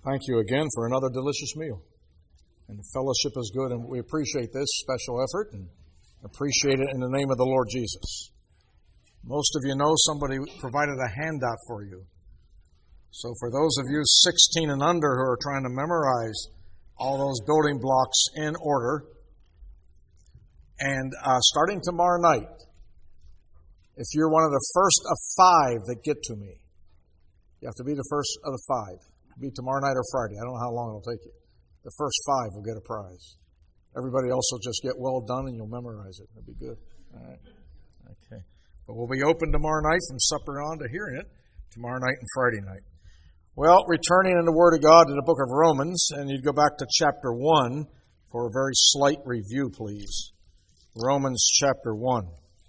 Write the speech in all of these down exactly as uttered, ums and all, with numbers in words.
Thank you again for another delicious meal. And the fellowship is good, and we appreciate this special effort and appreciate it in the name of the Lord Jesus. Most of you know somebody provided a handout for you. So for those of you sixteen and under who are trying to memorize all those building blocks in order, and uh, starting tomorrow night, if you're one of the first of five that get to me, you have to be the first of the five. It'll be tomorrow night or Friday. I don't know how long it'll take you. The first five will get a prize. Everybody else will just get well done and you'll memorize it. That'd be good. All right. Okay. But we'll be open tomorrow night from supper on to hearing it tomorrow night and Friday night. Well, returning in the Word of God to the book of Romans, and you'd go back to chapter one for a very slight review, please. Romans chapter one.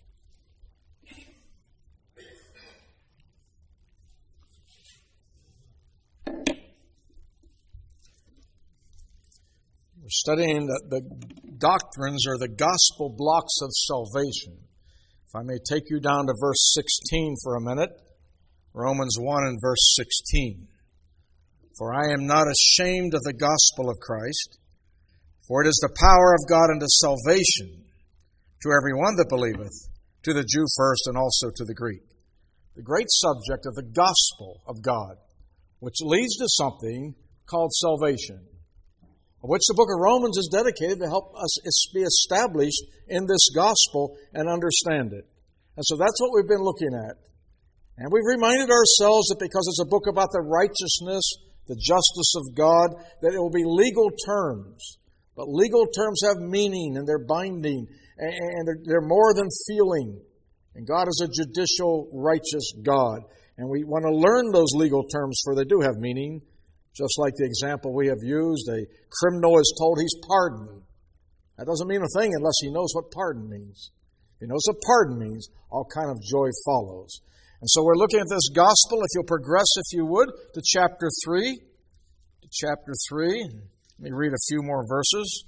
We're studying the, the doctrines or the gospel blocks of salvation. If I may take you down to verse sixteen for a minute. Romans one and verse sixteen. For I am not ashamed of the gospel of Christ, for it is the power of God unto salvation to every one that believeth, to the Jew first and also to the Greek. The great subject of the gospel of God, which leads to something called salvation, which the book of Romans is dedicated to help us be established in this gospel and understand it. And so that's what we've been looking at. And we've reminded ourselves that because it's a book about the righteousness, the justice of God, that it will be legal terms. But legal terms have meaning and they're binding and they're more than feeling. And God is a judicial, righteous God. And we want to learn those legal terms, for they do have meaning. Just like the example we have used, a criminal is told he's pardoned. That doesn't mean a thing unless he knows what pardon means. If he knows what pardon means, all kind of joy follows. And so we're looking at this gospel. If you'll progress, if you would, to chapter three. To chapter three. Let me read a few more verses.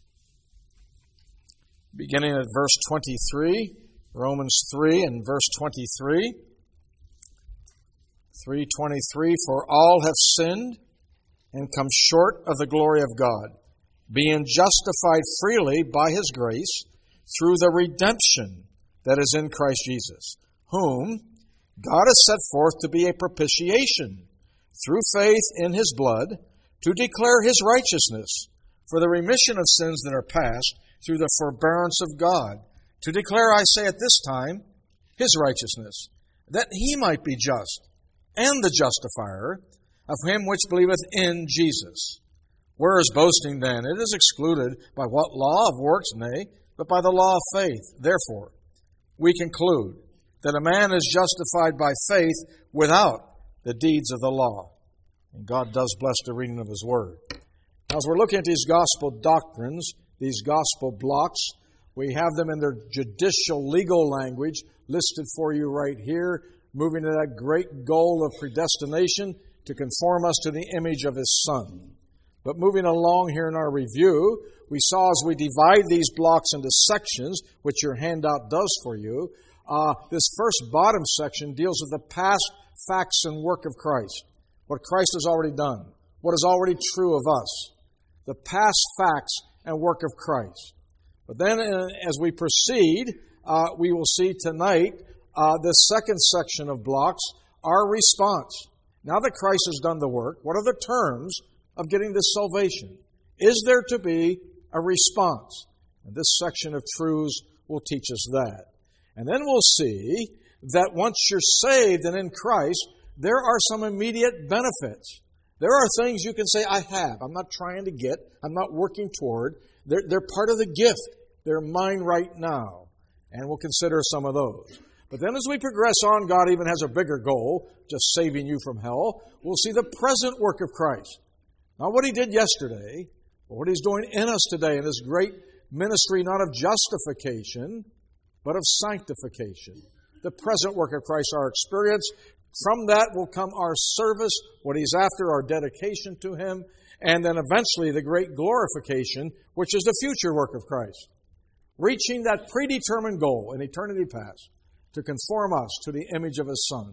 Beginning at verse twenty-three. Romans three and verse twenty-three. three twenty-three, for all have sinned and come short of the glory of God, being justified freely by His grace through the redemption that is in Christ Jesus, whom God has set forth to be a propitiation through faith in His blood, to declare His righteousness for the remission of sins that are past through the forbearance of God, to declare, I say at this time, His righteousness, that He might be just and the justifier of him which believeth in Jesus. Where is boasting then? It is excluded by what law of works? Nay, but by the law of faith. Therefore, we conclude that a man is justified by faith without the deeds of the law. And God does bless the reading of His Word. Now, as we're looking at these gospel doctrines, these gospel blocks, we have them in their judicial legal language listed for you right here, moving to that great goal of predestination to conform us to the image of His Son. But moving along here in our review, we saw as we divide these blocks into sections, which your handout does for you, uh, this first bottom section deals with the past facts and work of Christ, what Christ has already done, what is already true of us, the past facts and work of Christ. But then uh, as we proceed, uh, we will see tonight Uh, the second section of blocks, our response. Now that Christ has done the work, what are the terms of getting this salvation? Is there to be a response? And this section of truths will teach us that. And then we'll see that once you're saved and in Christ, there are some immediate benefits. There are things you can say, I have. I'm not trying to get. I'm not working toward. They're, they're part of the gift. They're mine right now. And we'll consider some of those. But then as we progress on, God even has a bigger goal, just saving you from hell. We'll see the present work of Christ. Not what He did yesterday, but what He's doing in us today in this great ministry, not of justification, but of sanctification. The present work of Christ, our experience. From that will come our service, what He's after, our dedication to Him, and then eventually the great glorification, which is the future work of Christ. Reaching that predetermined goal in eternity past, to conform us to the image of His Son.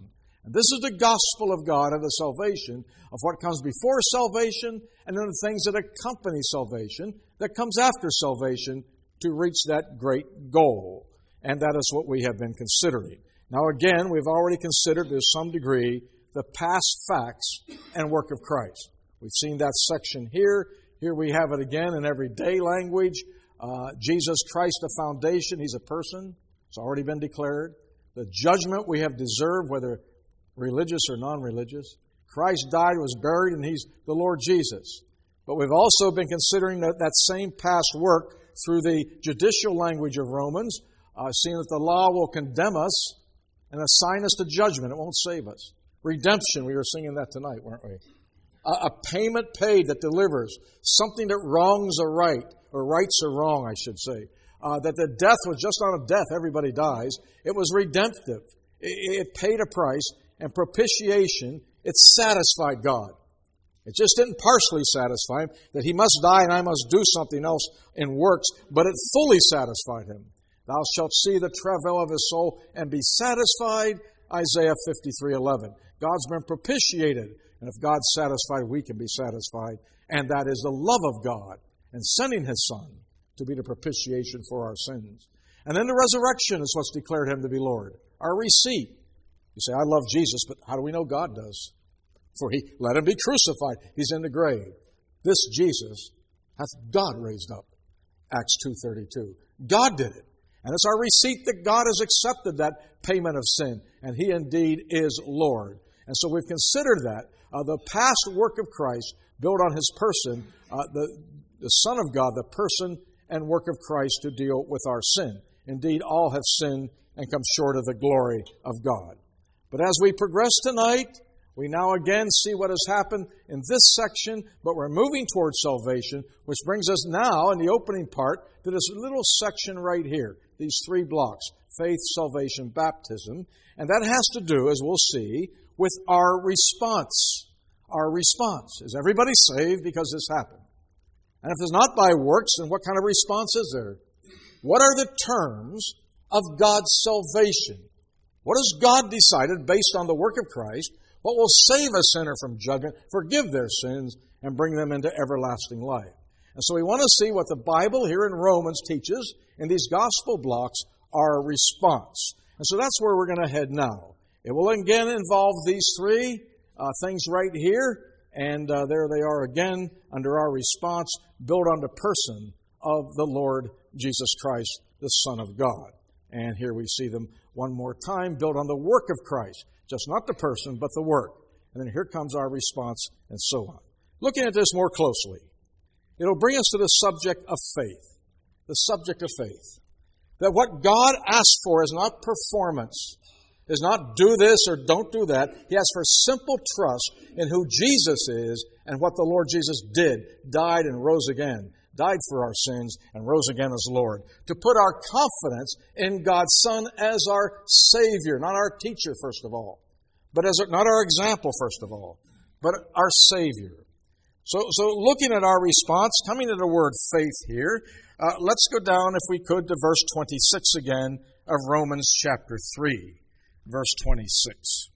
And this is the gospel of God and the salvation of what comes before salvation and then the things that accompany salvation that comes after salvation to reach that great goal. And that is what we have been considering. Now again, we've already considered to some degree the past facts and work of Christ. We've seen that section here. Here we have it again in everyday language. Uh, Jesus Christ, the foundation. He's a person. It's already been declared. The judgment we have deserved, whether religious or non-religious. Christ died, was buried, and He's the Lord Jesus. But we've also been considering that, that same past work through the judicial language of Romans, uh, seeing that the law will condemn us and assign us to judgment. It won't save us. Redemption, we were singing that tonight, weren't we? A, a payment paid that delivers, something that wrongs a right, or rights a wrong, I should say. Uh, that the death was just not a death, everybody dies. It was redemptive. It, it paid a price. And propitiation, it satisfied God. It just didn't partially satisfy Him, that He must die and I must do something else in works, but it fully satisfied Him. Thou shalt see the travail of His soul and be satisfied, Isaiah fifty-three eleven. God's been propitiated, and if God's satisfied, we can be satisfied. And that is the love of God and sending His Son to be the propitiation for our sins. And then the resurrection is what's declared Him to be Lord. Our receipt. You say, I love Jesus, but how do we know God does? For He let Him be crucified. He's in the grave. This Jesus hath God raised up. Acts two thirty-two. God did it. And it's our receipt that God has accepted that payment of sin. And He indeed is Lord. And so we've considered that. Uh, the past work of Christ built on His person, uh, the, the Son of God, the person and work of Christ to deal with our sin. Indeed, all have sinned and come short of the glory of God. But as we progress tonight, we now again see what has happened in this section, but we're moving towards salvation, which brings us now in the opening part to this little section right here, these three blocks, faith, salvation, baptism. And that has to do, as we'll see, with our response. Our response. Is everybody saved because this happened? And if it's not by works, then what kind of response is there? What are the terms of God's salvation? What has God decided based on the work of Christ? What will save a sinner from judgment, forgive their sins, and bring them into everlasting life? And so we want to see what the Bible here in Romans teaches in these gospel blocks, our response. And so that's where we're going to head now. It will again involve these three uh, things right here. And uh, there they are again under our response, built on the person of the Lord Jesus Christ, the Son of God. And here we see them one more time, built on the work of Christ. Just not the person, but the work. And then here comes our response, and so on. Looking at this more closely, it'll bring us to the subject of faith. The subject of faith. That what God asks for is not performance, is not do this or don't do that. He asks for simple trust in who Jesus is and what the Lord Jesus did, died and rose again. Died for our sins and rose again as Lord. To put our confidence in God's Son as our Savior, not our teacher, first of all, but as a, not our example, first of all, but our Savior. So, so looking at our response, coming to the word faith here, uh, let's go down, if we could, to verse twenty-six again of Romans chapter three, verse twenty-six.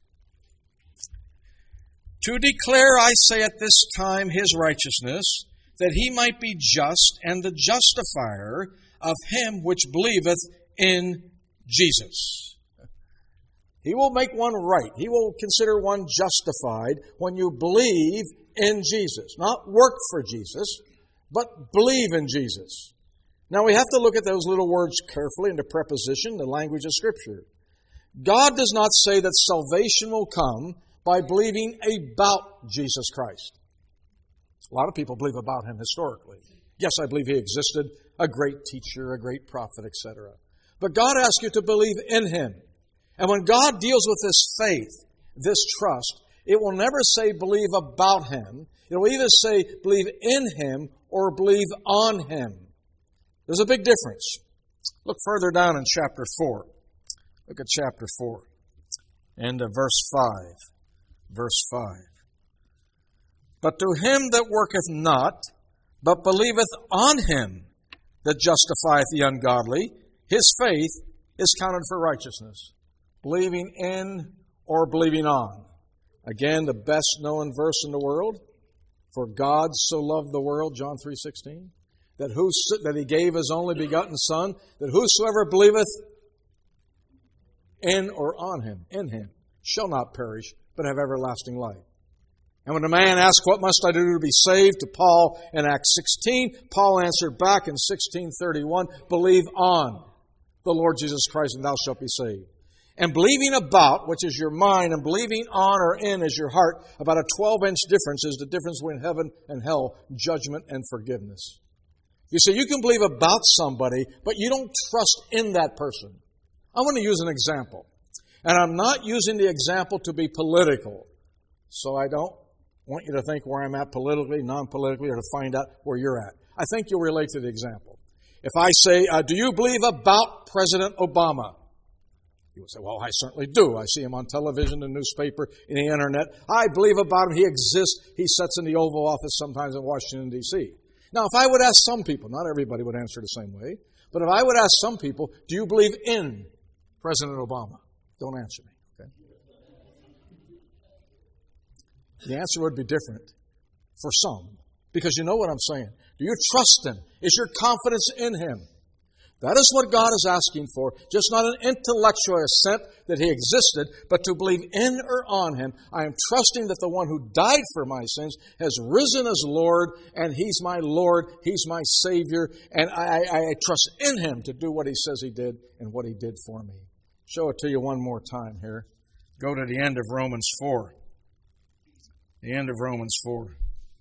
To declare, I say at this time, His righteousness, that He might be just and the justifier of him which believeth in Jesus. He will make one right. He will consider one justified when you believe in Jesus. Not work for Jesus, but believe in Jesus. Now we have to look at those little words carefully in the preposition, the language of Scripture. God does not say that salvation will come by believing about Jesus Christ. A lot of people believe about Him historically. Yes, I believe He existed, a great teacher, a great prophet, et cetera. But God asks you to believe in Him. And when God deals with this faith, this trust, it will never say believe about Him. It will either say believe in Him or believe on Him. There's a big difference. Look further down in chapter four. Look at chapter four and uh, verse five. Verse five. But to him that worketh not, but believeth on Him that justifieth the ungodly, his faith is counted for righteousness. Believing in or believing on. Again, the best known verse in the world. For God so loved the world, John three sixteen, that, who, that He gave His only begotten Son, that whosoever believeth in or on Him, in Him, shall not perish, but have everlasting life. And when a man asked, what must I do to be saved, to Paul in Acts sixteen, Paul answered back in sixteen thirty-one, believe on the Lord Jesus Christ and thou shalt be saved. And believing about, which is your mind, and believing on or in is your heart, about a twelve-inch difference is the difference between heaven and hell, judgment and forgiveness. You see, you can believe about somebody, but you don't trust in that person. I want to use an example. And I'm not using the example to be political. So I don't want you to think where I'm at politically, non-politically, or to find out where you're at. I think you'll relate to the example. If I say, uh, do you believe about President Obama? You would say, well, I certainly do. I see him on television, the newspaper, in the internet. I believe about him. He exists. He sits in the Oval Office sometimes in Washington, D C Now, if I would ask some people, not everybody would answer the same way, but if I would ask some people, do you believe in President Obama? Don't answer me, okay? The answer would be different for some, because you know what I'm saying. Do you trust Him? Is your confidence in Him? That is what God is asking for, just not an intellectual assent that He existed, but to believe in or on Him. I am trusting that the one who died for my sins has risen as Lord, and He's my Lord, He's my Savior, and I, I, I trust in Him to do what He says He did and what He did for me. Show it to you one more time here. Go to the end of Romans four. The end of Romans four.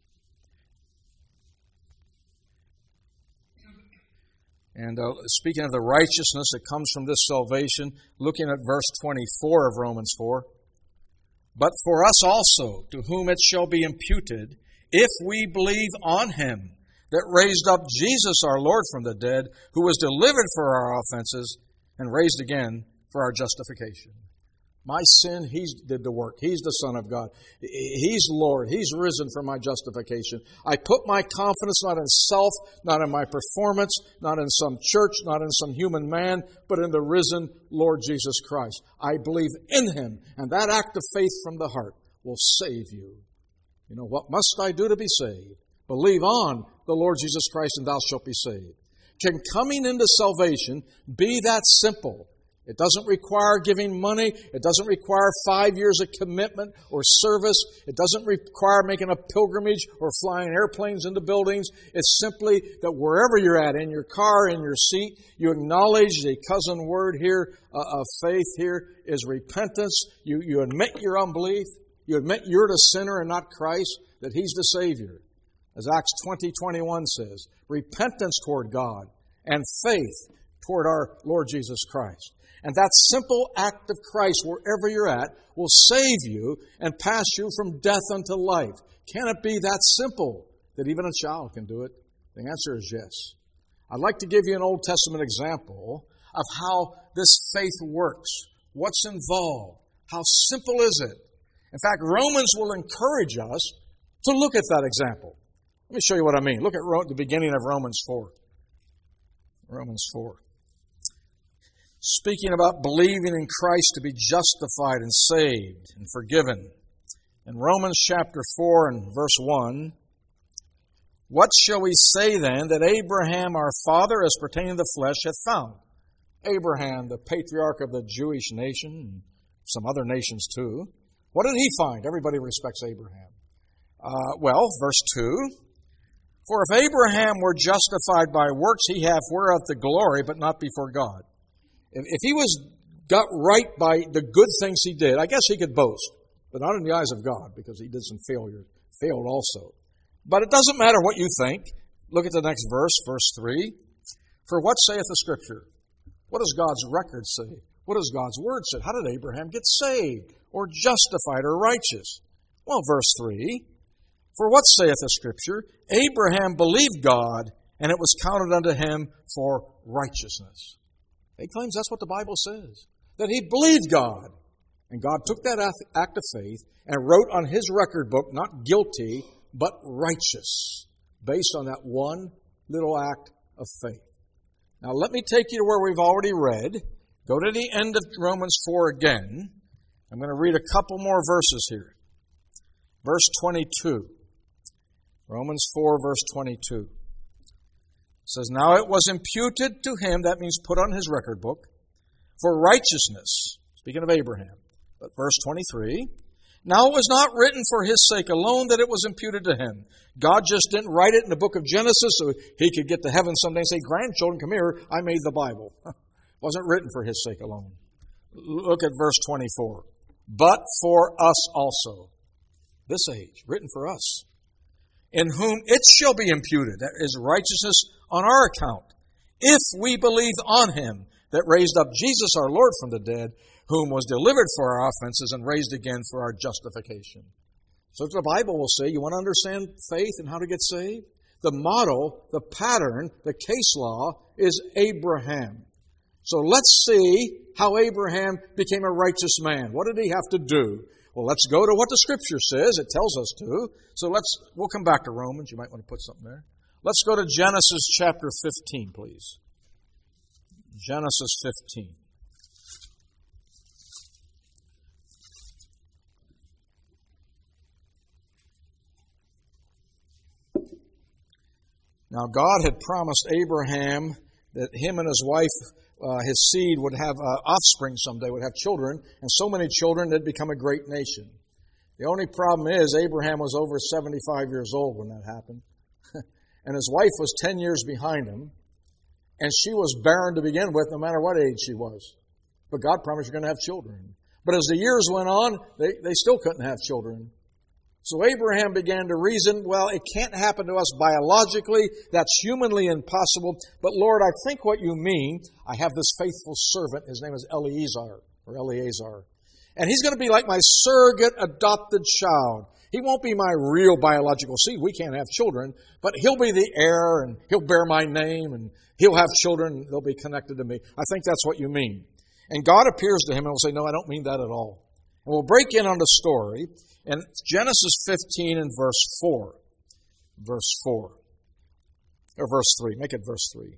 And uh, speaking of the righteousness that comes from this salvation, looking at verse twenty-four of Romans four. But for us also, to whom it shall be imputed, if we believe on Him that raised up Jesus our Lord from the dead, who was delivered for our offenses and raised again for our justification. My sin, He did the work. He's the Son of God. He's Lord. He's risen for my justification. I put my confidence not in self, not in my performance, not in some church, not in some human man, but in the risen Lord Jesus Christ. I believe in Him, and that act of faith from the heart will save you. You know, what must I do to be saved? Believe on the Lord Jesus Christ, and thou shalt be saved. Can coming into salvation be that simple? It doesn't require giving money. It doesn't require five years of commitment or service. It doesn't require making a pilgrimage or flying airplanes into buildings. It's simply that wherever you're at, in your car, in your seat, you acknowledge the cousin word here uh, of faith here is repentance. You, you admit your unbelief. You admit you're the sinner and not Christ, that He's the Savior. As Acts twenty twenty-one says, repentance toward God and faith toward our Lord Jesus Christ. And that simple act of Christ, wherever you're at, will save you and pass you from death unto life. Can it be that simple that even a child can do it? The answer is yes. I'd like to give you an Old Testament example of how this faith works. What's involved? How simple is it? In fact, Romans will encourage us to look at that example. Let me show you what I mean. Look at the beginning of Romans four. Romans four. Speaking about believing in Christ to be justified and saved and forgiven. In Romans chapter four and verse one, what shall we say then that Abraham our father as pertaining to the flesh hath found? Abraham, the patriarch of the Jewish nation, and some other nations too. What did he find? Everybody respects Abraham. Uh, well, verse two, for if Abraham were justified by works, he hath whereof the glory, but not before God. If he was got right by the good things he did, I guess he could boast, but not in the eyes of God, because he did some failures, failed also. But it doesn't matter what you think. Look at the next verse, verse three. For what saith the Scripture? What does God's record say? What does God's Word say? How did Abraham get saved, or justified, or righteous? Well, verse three. For what saith the Scripture? Abraham believed God, and it was counted unto him for righteousness. He claims that's what the Bible says, that he believed God. And God took that act of faith and wrote on His record book, not guilty, but righteous, based on that one little act of faith. Now let me take you to where we've already read. Go to the end of Romans four again, I'm going to read a couple more verses here. Verse twenty-two. Romans four, verse twenty-two. It says, now it was imputed to him, that means put on his record book, for righteousness. Speaking of Abraham. But verse twenty-three. Now it was not written for his sake alone that it was imputed to him. God just didn't write it in the book of Genesis so he could get to heaven someday and say, grandchildren, come here, I made the Bible. It wasn't written for his sake alone. Look at verse twenty-four. But for us also. This age, written for us. In whom it shall be imputed, that is righteousness on our account, if we believe on him that raised up Jesus our Lord from the dead, whom was delivered for our offenses and raised again for our justification. So the Bible will say, you want to understand faith and how to get saved? The model, the pattern, the case law is Abraham. So let's see how Abraham became a righteous man. What did he have to do? Well, let's go to what the Scripture says. It tells us to. So let's, we'll come back to Romans. You might want to put something there. Let's go to Genesis chapter fifteen, please. Genesis fifteen. Now, God had promised Abraham that him and his wife, uh, his seed, would have uh, offspring someday, would have children, and so many children they'd become a great nation. The only problem is Abraham was over seventy-five years old when that happened, and his wife was ten years behind him, and she was barren to begin with, no matter what age she was. But God promised you're going to have children. But as the years went on, they, they still couldn't have children. So Abraham began to reason, well, it can't happen to us biologically. That's humanly impossible. But Lord, I think what you mean, I have this faithful servant. His name is Eleazar, or Eleazar. And he's going to be like my surrogate adopted child. He won't be my real biological seed. We can't have children. But he'll be the heir, and he'll bear my name, and he'll have children, and they'll be connected to me. I think that's what you mean. And God appears to him and will say, no, I don't mean that at all. And we'll break in on the story. And Genesis fifteen and verse four. Verse four. Or verse three. Make it verse three.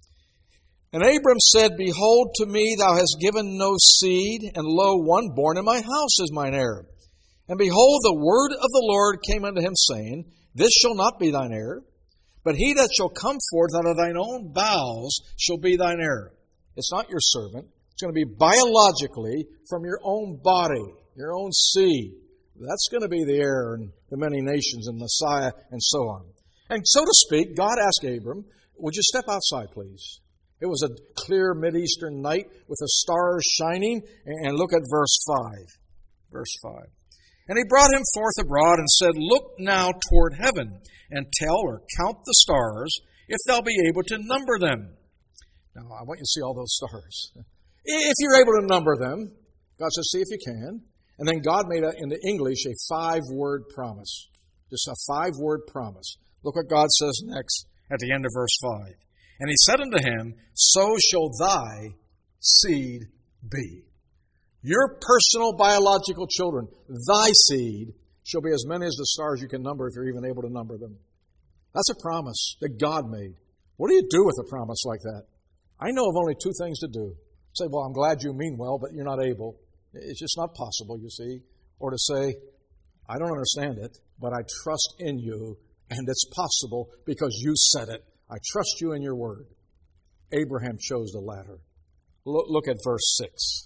And Abram said, behold, to me thou hast given no seed, and lo, one born in my house is mine heir. And behold, the word of the Lord came unto him, saying, this shall not be thine heir, but he that shall come forth out of thine own bowels shall be thine heir. It's not your servant. It's going to be biologically from your own body, your own seed. That's going to be the heir in the many nations and Messiah and so on. And so to speak, God asked Abram, would you step outside, please? It was a clear Mideastern night with the stars shining. And look at verse five. Verse five. And he brought him forth abroad and said, look now toward heaven and tell or count the stars, if thou be able to number them. Now, I want you to see all those stars. If you're able to number them, God says, see if you can. And then God made, a, in the English, a five-word promise. Just a five-word promise. Look what God says next at the end of verse five. And he said unto him, so shall thy seed be. Your personal biological children, thy seed, shall be as many as the stars you can number if you're even able to number them. That's a promise that God made. What do you do with a promise like that? I know of only two things to do. Say, well, I'm glad you mean well, but you're not able. It's just not possible, you see. Or to say, I don't understand it, but I trust in you, and it's possible because you said it. I trust you in your word. Abraham chose the latter. Look at verse six.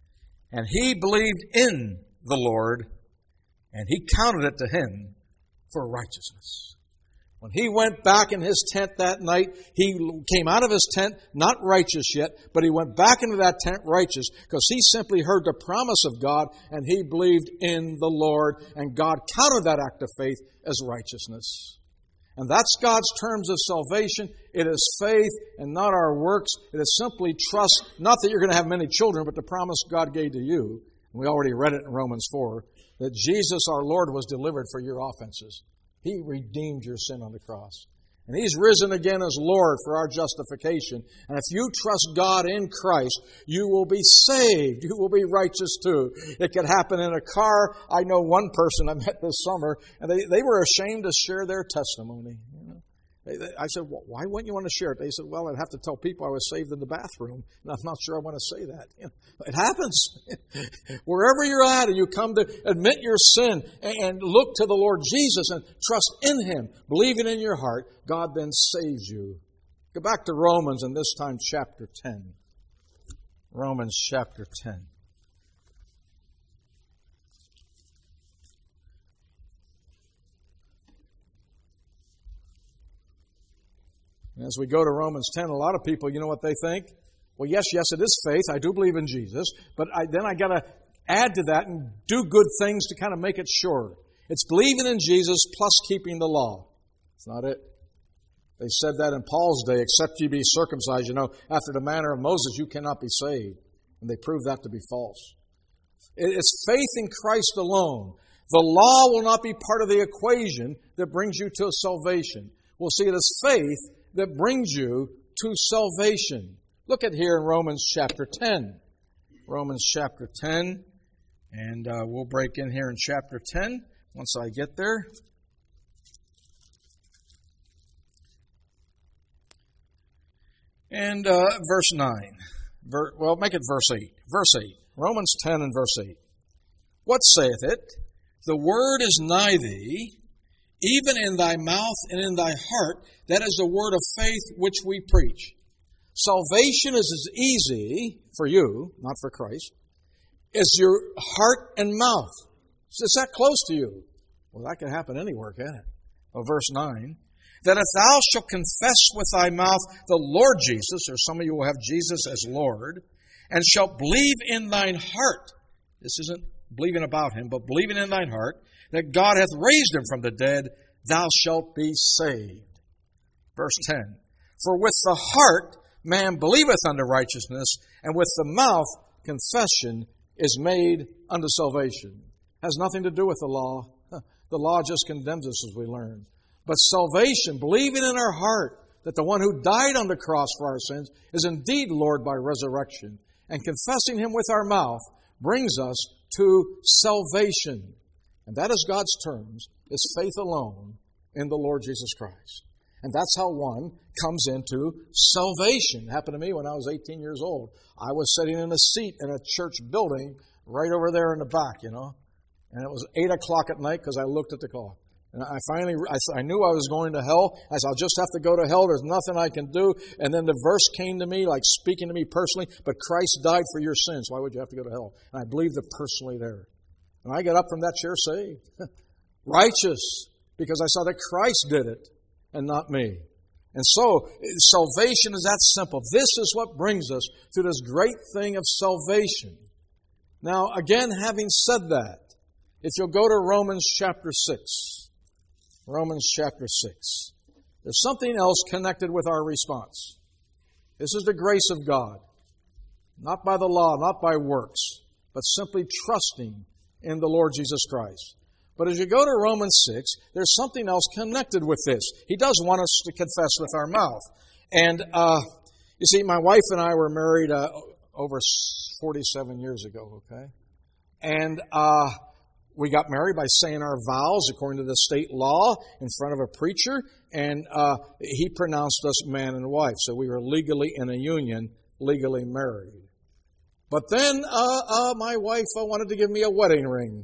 And he believed in the Lord, and he counted it to him for righteousness. When he went back in his tent that night, he came out of his tent not righteous yet, but he went back into that tent righteous because he simply heard the promise of God and he believed in the Lord, and God counted that act of faith as righteousness. And that's God's terms of salvation. It is faith and not our works. It is simply trust, not that you're going to have many children, but the promise God gave to you. And we already read it in Romans four, that Jesus our Lord was delivered for your offenses. He redeemed your sin on the cross. And He's risen again as Lord for our justification. And if you trust God in Christ, you will be saved. You will be righteous too. It could happen in a car. I know one person I met this summer, and they, they were ashamed to share their testimony. You know? I said, well, why wouldn't you want to share it? They said, well, I'd have to tell people I was saved in the bathroom, and I'm not sure I want to say that. You know, it happens. Wherever you're at and you come to admit your sin and look to the Lord Jesus and trust in Him, believing in your heart, God then saves you. Go back to Romans, and this time chapter ten. Romans chapter ten. As we go to Romans ten, a lot of people, you know what they think? Well, yes, yes, it is faith. I do believe in Jesus. But I, then I got to add to that and do good things to kind of make it sure. It's believing in Jesus plus keeping the law. It's not it. They said that in Paul's day, except you be circumcised, you know, after the manner of Moses, you cannot be saved. And they proved that to be false. It's faith in Christ alone. The law will not be part of the equation that brings you to salvation. We'll see it as faith that brings you to salvation. Look at here in Romans chapter ten. Romans chapter ten. And uh, we'll break in here in chapter ten once I get there. And uh, verse nine. Ver, well, make it verse eight. Verse eight. Romans ten and verse eight. What saith it? The word is nigh thee, even in thy mouth and in thy heart. That is the word of faith which we preach. Salvation is as easy for you, not for Christ, as your heart and mouth. Is that close to you? Well, that can happen anywhere, can it? Well, verse nine. That if thou shalt confess with thy mouth the Lord Jesus, or some of you will have Jesus as Lord, and shalt believe in thine heart, this isn't believing about Him, but believing in thine heart, that God hath raised Him from the dead, thou shalt be saved. Verse ten. For with the heart man believeth unto righteousness, and with the mouth confession is made unto salvation. Has nothing to do with the law. The law just condemns us, as we learned. But salvation, believing in our heart that the one who died on the cross for our sins is indeed Lord by resurrection, and confessing Him with our mouth brings us to salvation. And that is God's terms, is faith alone in the Lord Jesus Christ. And that's how one comes into salvation. It happened to me when I was eighteen years old. I was sitting in a seat in a church building right over there in the back, you know. And it was eight o'clock at night because I looked at the clock. And I finally, I, I knew I was going to hell. I said, I'll just have to go to hell. There's nothing I can do. And then the verse came to me, like speaking to me personally, but Christ died for your sins. Why would you have to go to hell? And I believed it personally there. And I got up from that chair saved. Righteous, because I saw that Christ did it and not me. And so, salvation is that simple. This is what brings us to this great thing of salvation. Now, again, having said that, if you'll go to Romans chapter six, Romans chapter six, there's something else connected with our response. This is the grace of God, not by the law, not by works, but simply trusting in the Lord Jesus Christ. But as you go to Romans six, there's something else connected with this. He does want us to confess with our mouth. And, uh, you see, my wife and I were married uh, over forty-seven years ago, okay? And uh, we got married by saying our vows according to the state law in front of a preacher, and uh, he pronounced us man and wife. So we were legally in a union, legally married. But then uh, uh, my wife uh, wanted to give me a wedding ring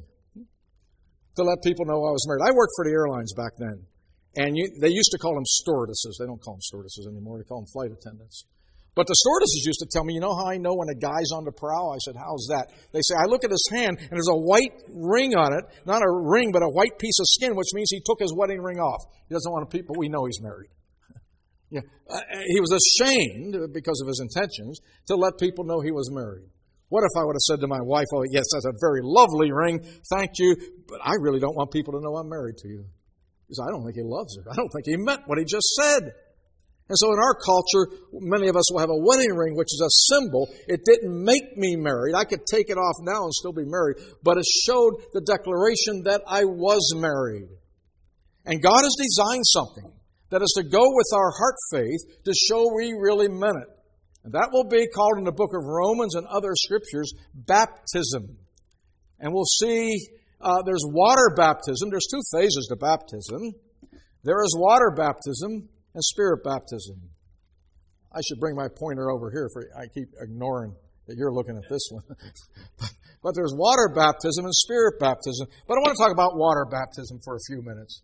to let people know I was married. I worked for the airlines back then. And you, they used to call them stewardesses. They don't call them stewardesses anymore. They call them flight attendants. But the stewardesses used to tell me, you know how I know when a guy's on the prowl? I said, how's that? They say, I look at his hand, and there's a white ring on it. Not a ring, but a white piece of skin, which means he took his wedding ring off. He doesn't want people, we know he's married. yeah, uh, He was ashamed, because of his intentions, to let people know he was married. What if I would have said to my wife, oh, yes, that's a very lovely ring, thank you, but I really don't want people to know I'm married to you. Because I don't think he loves her. I don't think he meant what he just said. And so in our culture, many of us will have a wedding ring, which is a symbol. It didn't make me married. I could take it off now and still be married. But it showed the declaration that I was married. And God has designed something that is to go with our heart faith to show we really meant it. And that will be called in the book of Romans and other scriptures, baptism. And we'll see uh, there's water baptism. There's two phases to baptism. There is water baptism, and spirit baptism. I should bring my pointer over here for I keep ignoring that you're looking at this one. but, but there's water baptism and spirit baptism. But I want to talk about water baptism for a few minutes.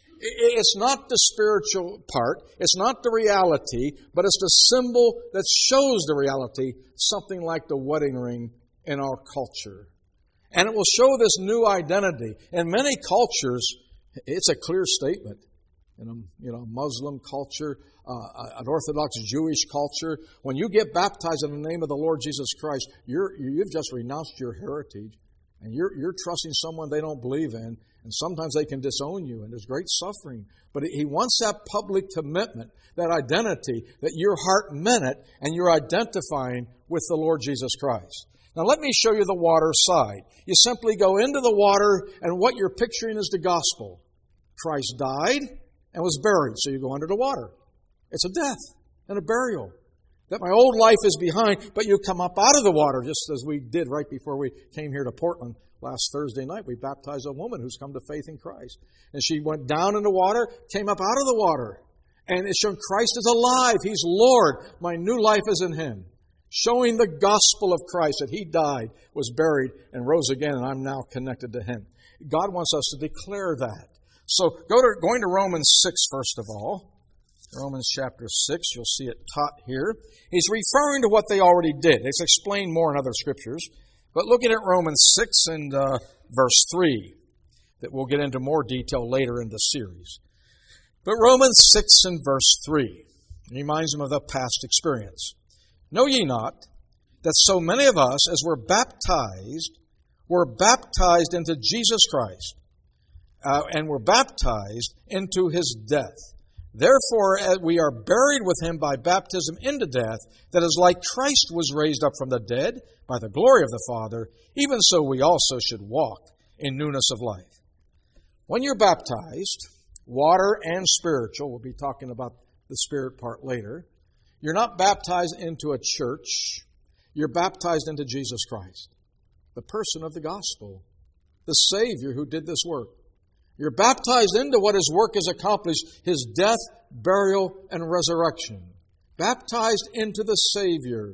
It's not the spiritual part. It's not the reality, but it's the symbol that shows the reality, something like the wedding ring in our culture. And it will show this new identity. In many cultures, it's a clear statement. In a you know, Muslim culture, uh, an Orthodox Jewish culture, when you get baptized in the name of the Lord Jesus Christ, you're, you've just renounced your heritage. And you're, you're trusting someone they don't believe in. And sometimes they can disown you, and there's great suffering. But He wants that public commitment, that identity, that your heart meant it, and you're identifying with the Lord Jesus Christ. Now let me show you the water side. You simply go into the water, and what you're picturing is the gospel. Christ died and was buried, so you go under the water. It's a death and a burial. That my old life is behind, but you come up out of the water, just as we did right before we came here to Portland last Thursday night. We baptized a woman who's come to faith in Christ. And she went down in the water, came up out of the water. And it's shown Christ is alive. He's Lord. My new life is in Him. Showing the gospel of Christ, that He died, was buried, and rose again, and I'm now connected to Him. God wants us to declare that. So go to going to Romans six, first of all. Romans chapter six, you'll see it taught here. He's referring to what they already did. It's explained more in other scriptures. But looking at Romans six and uh, verse three, that we'll get into more detail later in the series. But Romans six and verse three reminds him of the past experience. Know ye not that so many of us, as were baptized, were baptized into Jesus Christ, uh, and were baptized into His death? Therefore, as we are buried with Him by baptism into death, that is like Christ was raised up from the dead by the glory of the Father, even so we also should walk in newness of life. When you're baptized, water and spiritual, we'll be talking about the spirit part later, you're not baptized into a church, you're baptized into Jesus Christ, the person of the gospel, the Savior who did this work. You're baptized into what His work has accomplished, His death, burial, and resurrection. Baptized into the Savior.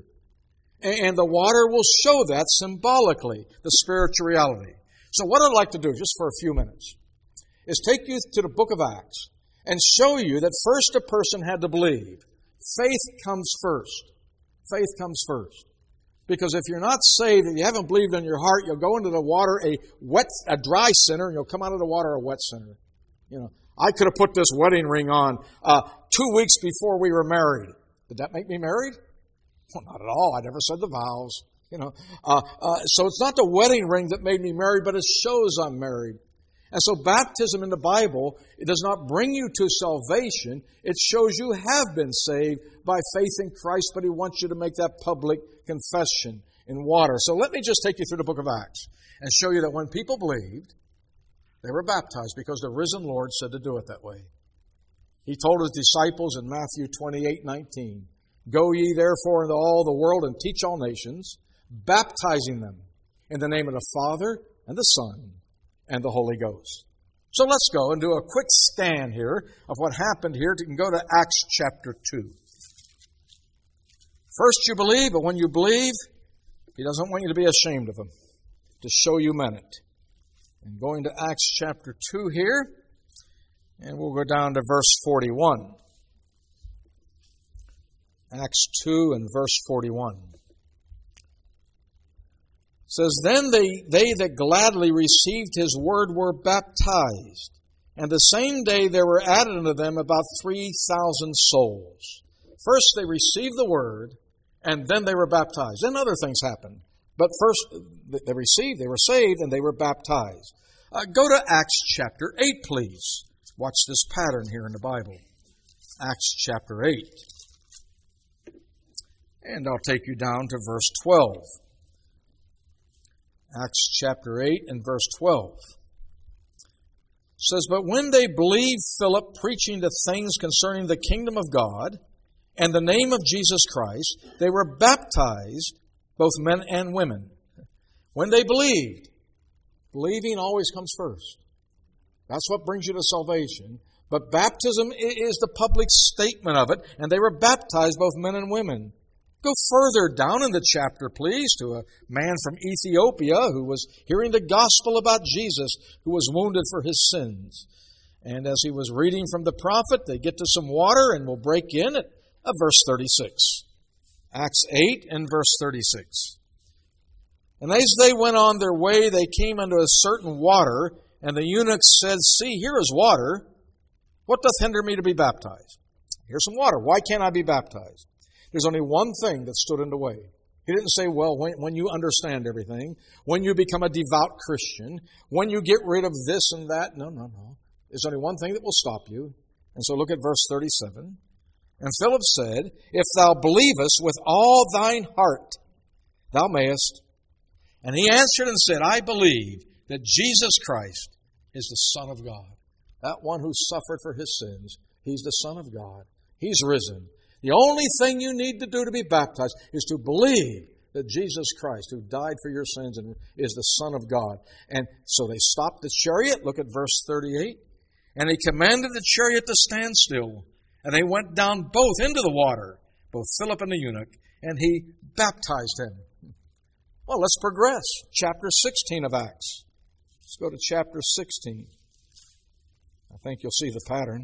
And the water will show that symbolically, the spiritual reality. So what I'd like to do, just for a few minutes, is take you to the book of Acts and show you that first a person had to believe. Faith comes first. Faith comes first. Because if you're not saved, if you haven't believed in your heart, you'll go into the water a wet, a dry sinner, and you'll come out of the water a wet sinner. You know, I could have put this wedding ring on uh, two weeks before we were married. Did that make me married? Well, not at all. I never said the vows. You know, uh, uh, so it's not the wedding ring that made me married, but it shows I'm married. And so baptism in the Bible, it does not bring you to salvation. It shows you have been saved by faith in Christ, but He wants you to make that public confession in water. So let me just take you through the book of Acts and show you that when people believed, they were baptized because the risen Lord said to do it that way. He told His disciples in Matthew twenty-eight nineteen, "Go ye therefore into all the world and teach all nations, baptizing them in the name of the Father and the Son and the Holy Ghost." So let's go and do a quick scan here of what happened here. You can go to Acts chapter two. First you believe, but when you believe, He doesn't want you to be ashamed of Him, to show you meant it. And going to Acts chapter two here, and we'll go down to verse forty-one. Acts two and verse forty-one. It says, "Then they, they that gladly received His word were baptized, and the same day there were added unto them about three thousand souls." First they received the word, and then they were baptized. Then other things happened. But first they received, they were saved, and they were baptized. Uh, go to Acts chapter eight, please. Watch this pattern here in the Bible. Acts chapter eight. And I'll take you down to verse twelve. Acts chapter eight and verse twelve. It says, "But when they believed Philip preaching the things concerning the kingdom of God and the name of Jesus Christ, they were baptized, both men and women." When they believed, believing always comes first. That's what brings you to salvation. But baptism is the public statement of it, and they were baptized, both men and women. Go further down in the chapter, please, to a man from Ethiopia who was hearing the gospel about Jesus, who was wounded for his sins. And as he was reading from the prophet, they get to some water, and we'll break in at uh, verse thirty-six. Acts eight and verse thirty-six. And as they went on their way, they came unto a certain water, and the eunuch said, See, here is water. What doth hinder me to be baptized? Here's some water. Why can't I be baptized? There's only one thing that stood in the way. He didn't say, well, when, when you understand everything, when you become a devout Christian, when you get rid of this and that. No, no, no. There's only one thing that will stop you. And so look at verse thirty-seven. And Philip said, If thou believest with all thine heart, thou mayest. And he answered and said, I believe that Jesus Christ is the Son of God. That one who suffered for his sins. He's the Son of God. He's risen. The only thing you need to do to be baptized is to believe that Jesus Christ, who died for your sins, and is the Son of God. And so they stopped the chariot. Look at verse thirty-eight. And he commanded the chariot to stand still. And they went down both into the water, both Philip and the eunuch, and he baptized him. Well, let's progress. Chapter sixteen of Acts. Let's go to chapter sixteen. I think you'll see the pattern.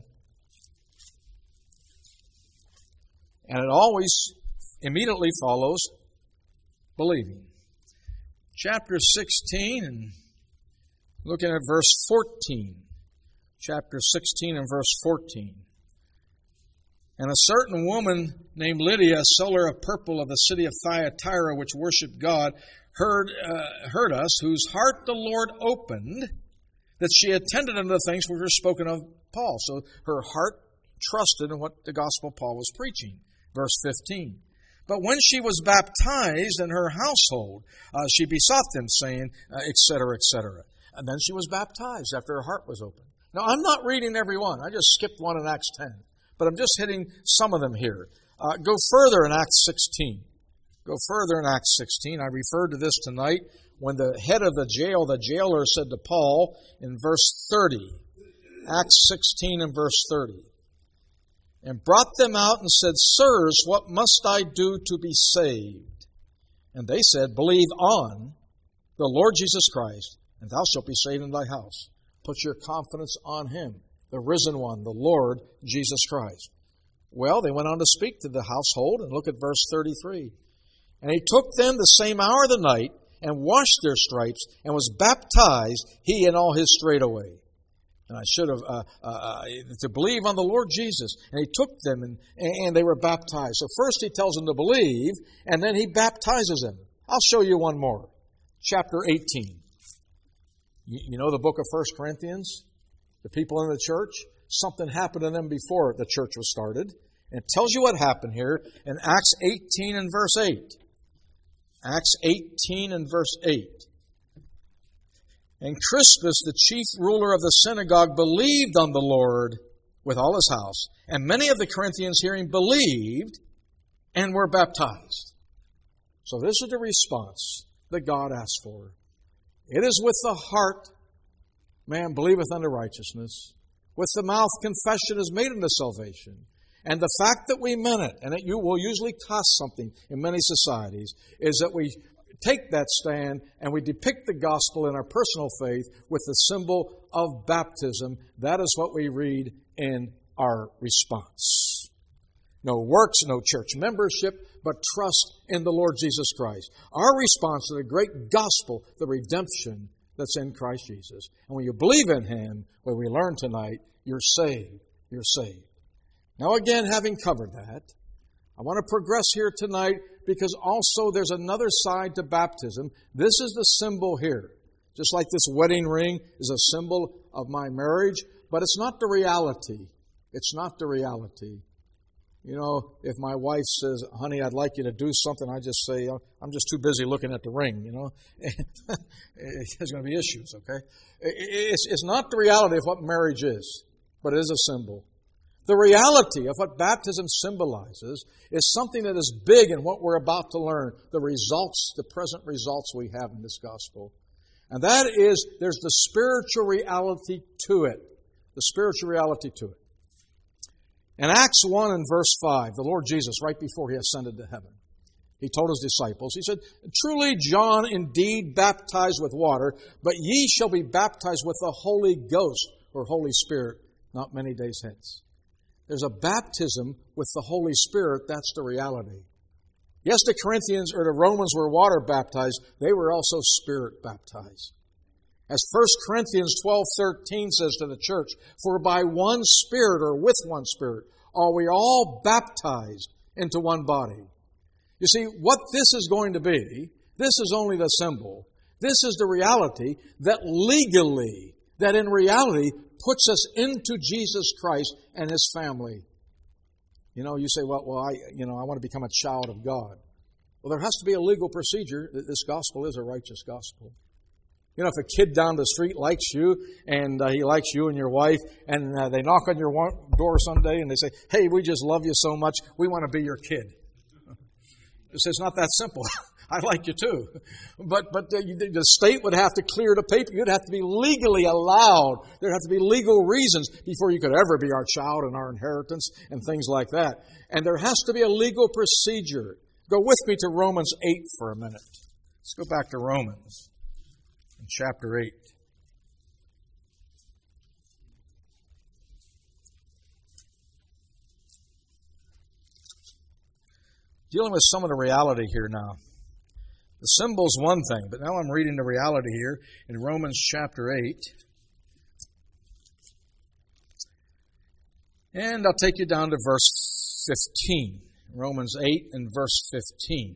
And it always immediately follows believing. Chapter sixteen, and looking at verse fourteen. Chapter sixteen and verse fourteen. And a certain woman named Lydia, a seller of purple of the city of Thyatira, which worshipped God, heard uh, heard us, whose heart the Lord opened, that she attended unto the things which were spoken of Paul. So her heart trusted in what the gospel Paul was preaching. Verse fifteen. But when she was baptized in her household, uh, she besought them, saying, uh, et cetera, et cetera. And then she was baptized after her heart was opened. Now, I'm not reading every one. I just skipped one in Acts ten. But I'm just hitting some of them here. Uh, go further in Acts sixteen. Go further in Acts sixteen. I referred to this tonight when the head of the jail, the jailer, said to Paul in verse thirty. Acts sixteen and verse thirty. And brought them out and said, Sirs, what must I do to be saved? And they said, Believe on the Lord Jesus Christ, and thou shalt be saved in thy house. Put your confidence on Him, the risen one, the Lord Jesus Christ. Well, they went on to speak to the household, and look at verse thirty-three. And he took them the same hour of the night, and washed their stripes, and was baptized, he and all his straightway. And I should have, uh, uh, to believe on the Lord Jesus. And he took them, and, and they were baptized. So first he tells them to believe, and then he baptizes them. I'll show you one more. Chapter eighteen. You, you know the book of First Corinthians? The people in the church? Something happened to them before the church was started. And it tells you what happened here in Acts eighteen and verse eight. Acts eighteen and verse eight. And Crispus, the chief ruler of the synagogue, believed on the Lord with all his house. And many of the Corinthians hearing believed and were baptized. So this is the response that God asked for. It is with the heart, man believeth unto righteousness. With the mouth, confession is made unto salvation. And the fact that we meant it, and it will usually cost something in many societies, is that we take that stand and we depict the gospel in our personal faith with the symbol of baptism. That is what we read in our response. No works, no church membership, but trust in the Lord Jesus Christ. Our response to the great gospel, the redemption that's in Christ Jesus. And when you believe in Him, when we learn tonight, you're saved. You're saved. Now again, having covered that, I want to progress here tonight because also there's another side to baptism. This is the symbol here. Just like this wedding ring is a symbol of my marriage, but it's not the reality. It's not the reality. You know, if my wife says, honey, I'd like you to do something, I just say, I'm just too busy looking at the ring, you know. There's going to be issues, okay? It's, it's not the reality of what marriage is, but it is a symbol. The reality of what baptism symbolizes is something that is big in what we're about to learn, the results, the present results we have in this gospel. And that is, there's the spiritual reality to it. The spiritual reality to it. In Acts one and verse five, the Lord Jesus, right before He ascended to heaven, He told His disciples, He said, "Truly John indeed baptized with water, but ye shall be baptized with the Holy Ghost," or Holy Spirit, "not many days hence." There's a baptism with the Holy Spirit. That's the reality. Yes, the Corinthians or the Romans were water baptized. They were also Spirit baptized. As First Corinthians twelve thirteen says to the church, "For by one Spirit," or with one Spirit, "are we all baptized into one body." You see, what this is going to be, this is only the symbol. This is the reality that legally, that in reality, puts us into Jesus Christ and His family. You know, you say, well, well, I, you know, I want to become a child of God. Well, there has to be a legal procedure. This gospel is a righteous gospel. You know, if a kid down the street likes you, and uh, he likes you and your wife, and uh, they knock on your door someday and they say, "Hey, we just love you so much, we want to be your kid." It's it's not that simple. I like you too. But but the, the state would have to clear the paper. You'd have to be legally allowed. There'd have to be legal reasons before you could ever be our child and our inheritance and things like that. And there has to be a legal procedure. Go with me to Romans eight for a minute. Let's go back to Romans in chapter eight. Dealing with some of the reality here now. The symbol's one thing, but now I'm reading the reality here in Romans chapter eight. And I'll take you down to verse fifteen. Romans eight and verse fifteen.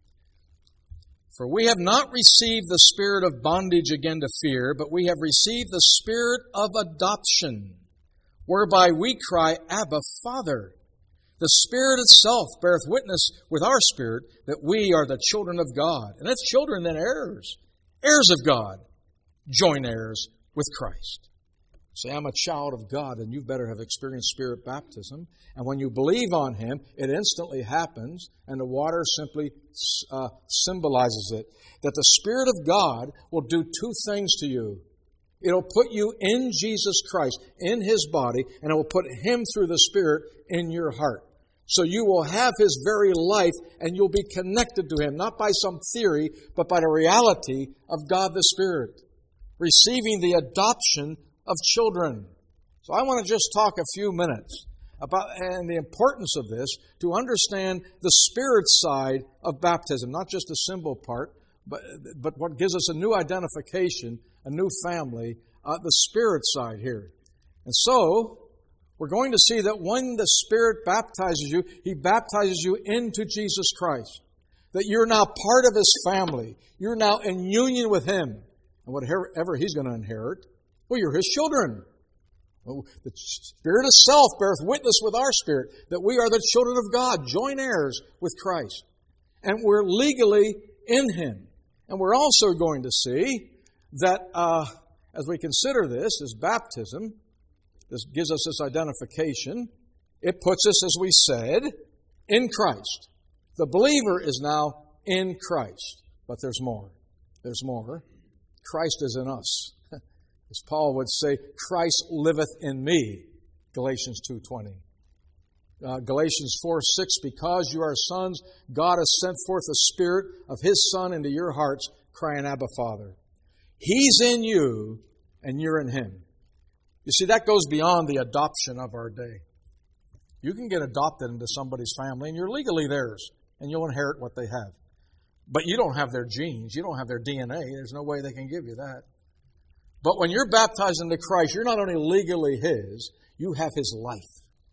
"For we have not received the spirit of bondage again to fear, but we have received the spirit of adoption, whereby we cry, Abba, Father. The Spirit itself beareth witness with our spirit that we are the children of God." And if children, then heirs. Heirs of God. Joint heirs with Christ. Say, "I'm a child of God," and you better have experienced Spirit baptism. And when you believe on Him, it instantly happens, and the water simply uh, symbolizes it. That the Spirit of God will do two things to you. It'll put you in Jesus Christ, in His body, and it will put Him through the Spirit in your heart. So you will have His very life, and you'll be connected to Him, not by some theory, but by the reality of God the Spirit, receiving the adoption of children. So I want to just talk a few minutes about and the importance of this to understand the Spirit side of baptism, not just the symbol part, but but what gives us a new identification, a new family, uh, the Spirit side here. And so we're going to see that when the Spirit baptizes you, He baptizes you into Jesus Christ. That you're now part of His family. You're now in union with Him. And whatever He's going to inherit, well, you're His children. Well, the Spirit itself beareth witness with our spirit that we are the children of God, joint heirs with Christ. And we're legally in Him. And we're also going to see that uh, as we consider this as baptism, this gives us this identification. It puts us, as we said, in Christ. The believer is now in Christ. But there's more. There's more. Christ is in us. As Paul would say, Christ liveth in me. Galatians two twenty. Uh, Galatians four six, "Because you are sons, God has sent forth the Spirit of His Son into your hearts, crying, Abba, Father." He's in you, and you're in Him. You see, that goes beyond the adoption of our day. You can get adopted into somebody's family, and you're legally theirs, and you'll inherit what they have. But you don't have their genes. You don't have their D N A. There's no way they can give you that. But when you're baptized into Christ, you're not only legally His, you have His life.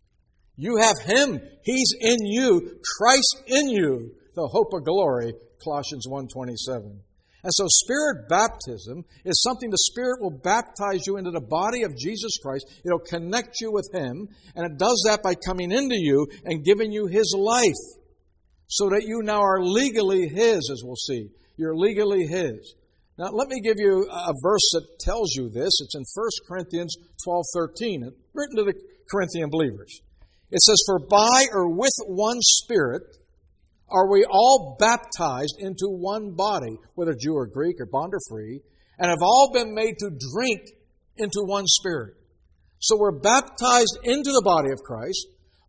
You have Him. He's in you. Christ in you, the hope of glory, Colossians one twenty-seven. And so Spirit baptism is something the Spirit will baptize you into the body of Jesus Christ. It'll connect you with Him, and it does that by coming into you and giving you His life, so that you now are legally His, as we'll see. You're legally His. Now, let me give you a verse that tells you this. It's in First Corinthians twelve thirteen, written to the Corinthian believers. It says, "For by or with one Spirit are we all baptized into one body," whether Jew or Greek or bond or free, "and have all been made to drink into one Spirit." So we're baptized into the body of Christ,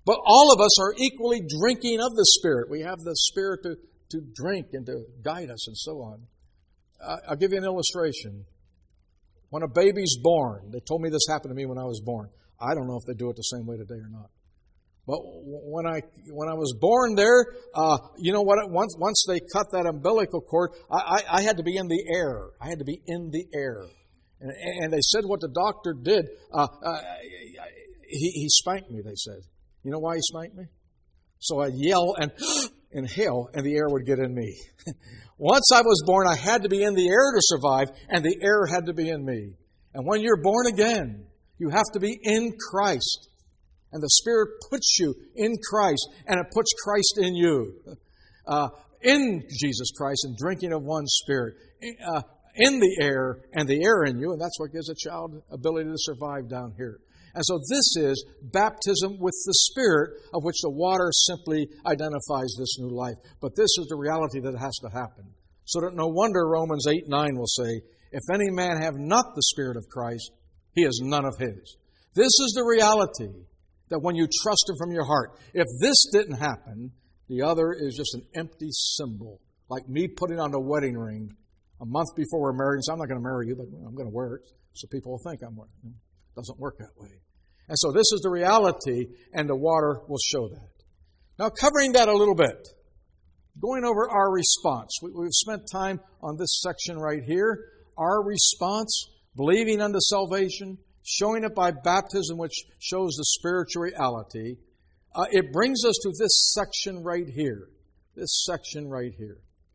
But all of us are equally drinking of the Spirit. We have the Spirit to, to drink and to guide us and so on. Uh, I'll give you an illustration. When a baby's born, they told me this happened to me when I was born. I don't know if they do it the same way today or not. But when I when I was born there, uh, you know what? Once once they cut that umbilical cord, I, I, I had to be in the air. I had to be in the air, and, and they said what the doctor did. Uh, uh, he, he spanked me. They said, you know why he spanked me? So I'd yell and inhale, and the air would get in me. Once I was born, I had to be in the air to survive, and the air had to be in me. And when you're born again, you have to be in Christ. And the Spirit puts you in Christ, and it puts Christ in you. Uh, in Jesus Christ, and drinking of one Spirit. Uh, in the air, and the air in you, and that's what gives a child ability to survive down here. And so this is baptism with the Spirit, of which the water simply identifies this new life. But this is the reality that has to happen. So that no wonder Romans eight nine will say, if any man have not the Spirit of Christ, he is none of his. This is the reality, that when you trust Him from your heart, if this didn't happen, the other is just an empty symbol. Like me putting on the wedding ring a month before we're married, and say, I'm not going to marry you, but I'm going to wear it so people will think I'm wearing it. It doesn't work that way. And so this is the reality, and the water will show that. Now, covering that a little bit, going over our response. We, we've spent time on this section right here. Our response, believing unto salvation, showing it by baptism, which shows the spiritual reality. Uh, it brings us to this section right here. This section right here.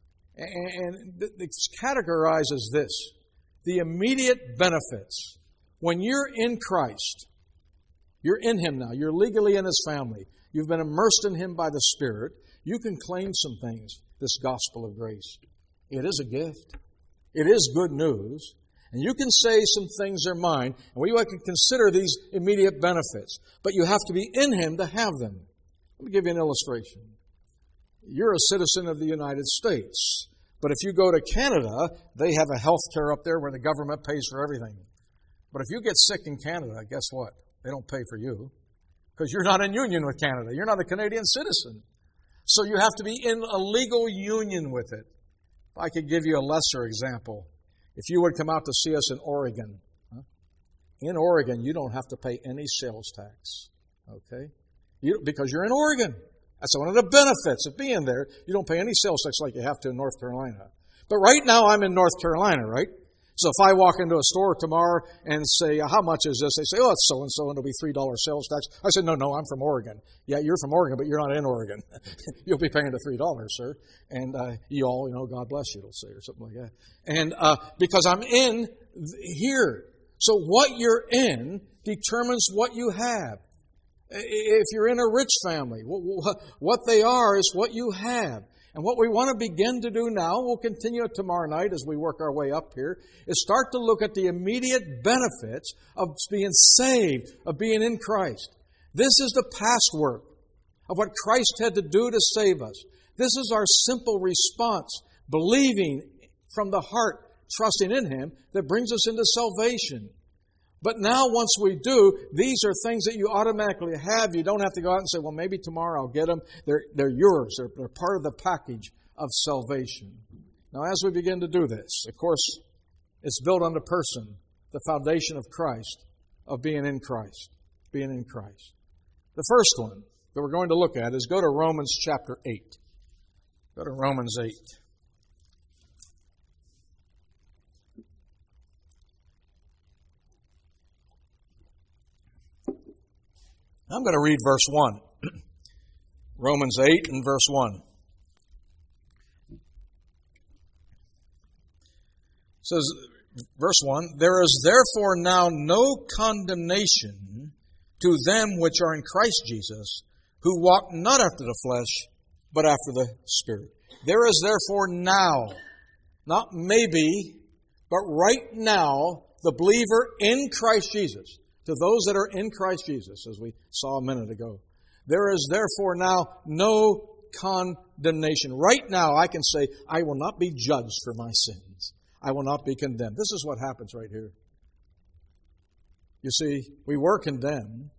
And it's categorized as this. The immediate benefits. When you're in Christ, you're in Him now. You're legally in His family. You've been immersed in Him by the Spirit. You can claim some things, this gospel of grace. It is a gift. It is good news. And you can say some things are mine, and we can consider these immediate benefits. But you have to be in Him to have them. Let me give you an illustration. You're a citizen of the United States. But if you go to Canada, they have a health care up there where the government pays for everything. But if you get sick in Canada, guess what? They don't pay for you. Because you're not in union with Canada. You're not a Canadian citizen. So you have to be in a legal union with it. If I could give you a lesser example. If you would come out to see us in Oregon, huh? In Oregon, you don't have to pay any sales tax, okay? You, because you're in Oregon. That's one of the benefits of being there. You don't pay any sales tax like you have to in North Carolina. But right now, I'm in North Carolina, right? So if I walk into a store tomorrow and say, how much is this? They say, oh, it's so-and-so, and it'll be three dollars sales tax. I said, no, no, I'm from Oregon. Yeah, you're from Oregon, but you're not in Oregon. You'll be paying the three dollars, sir. And uh, you all, you know, God bless you, it'll say, or something like that. And uh, because I'm in here. So what you're in determines what you have. If you're in a rich family, what they are is what you have. And what we want to begin to do now, we'll continue it tomorrow night as we work our way up here, is start to look at the immediate benefits of being saved, of being in Christ. This is the past work of what Christ had to do to save us. This is our simple response, believing from the heart, trusting in Him, that brings us into salvation. But now once we do, these are things that you automatically have. You don't have to go out and say, well, maybe tomorrow I'll get them. They're, they're yours. They're, they're part of the package of salvation. Now, as we begin to do this, of course, it's built on the person, the foundation of Christ, of being in Christ, being in Christ. The first one that we're going to look at is go to Romans chapter eight. Go to Romans eight. I'm going to read verse one. Romans eight and verse one. It says, verse one, there is therefore now no condemnation to them which are in Christ Jesus, who walk not after the flesh, but after the Spirit. There is therefore now, not maybe, but right now, the believer in Christ Jesus, to those that are in Christ Jesus, as we saw a minute ago. There is therefore now no condemnation. Right now I can say, I will not be judged for my sins. I will not be condemned. This is what happens right here. You see, we were condemned,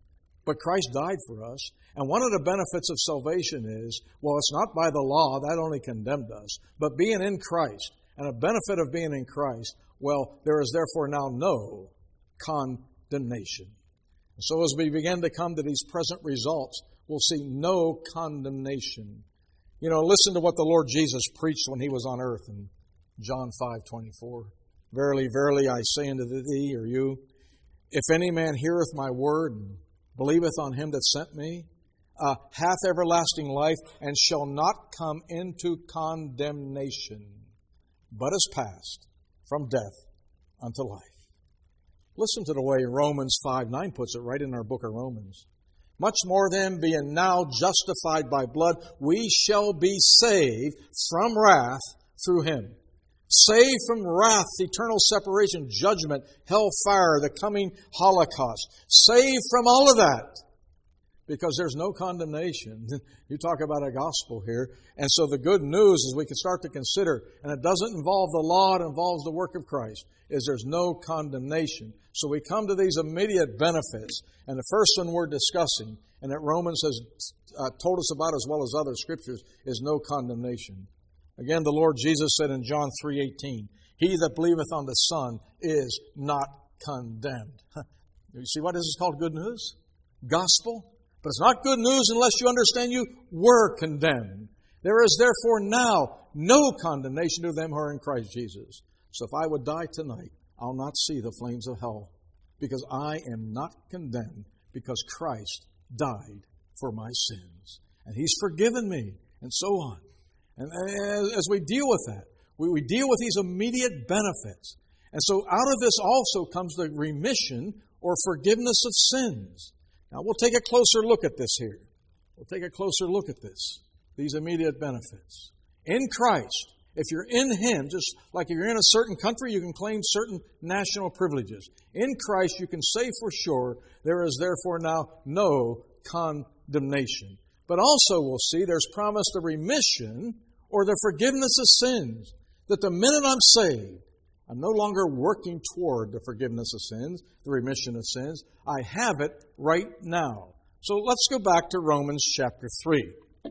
But Christ died for us. And one of the benefits of salvation is, well, it's not by the law, that only condemned us, but being in Christ. And a benefit of being in Christ, well, there is therefore now no condemnation. So as we begin to come to these present results, we'll see no condemnation. You know, listen to what the Lord Jesus preached when He was on earth in John five twenty-four. Verily, verily, I say unto thee, or you, if any man heareth my word, and believeth on Him that sent me, uh, hath everlasting life, and shall not come into condemnation, but is passed from death unto life. Listen to the way Romans five nine puts it right in our book of Romans. Much more then, being now justified by blood, we shall be saved from wrath through Him. Saved from wrath, eternal separation, judgment, hellfire, the coming Holocaust. Saved from all of that. Because there's no condemnation. You talk about a gospel here. And so the good news is we can start to consider, and it doesn't involve the law, it involves the work of Christ, is there's no condemnation. So we come to these immediate benefits. And the first one we're discussing, and that Romans has uh, told us about as well as other scriptures, is no condemnation. Again, the Lord Jesus said in John three eighteen, He that believeth on the Son is not condemned. You see why this is called good news? Gospel. But it's not good news unless you understand you were condemned. There is therefore now no condemnation to them who are in Christ Jesus. So if I would die tonight, I'll not see the flames of hell, because I am not condemned, because Christ died for my sins. And He's forgiven me, and so on. And as we deal with that, we deal with these immediate benefits. And so out of this also comes the remission or forgiveness of sins. Now we'll take a closer look at this here. We'll take a closer look at this, these immediate benefits. In Christ, if you're in Him, just like if you're in a certain country, you can claim certain national privileges. In Christ, you can say for sure, there is therefore now no condemnation. But also we'll see there's promised a remission or the forgiveness of sins. That the minute I'm saved, I'm no longer working toward the forgiveness of sins, the remission of sins. I have it right now. So let's go back to Romans chapter three.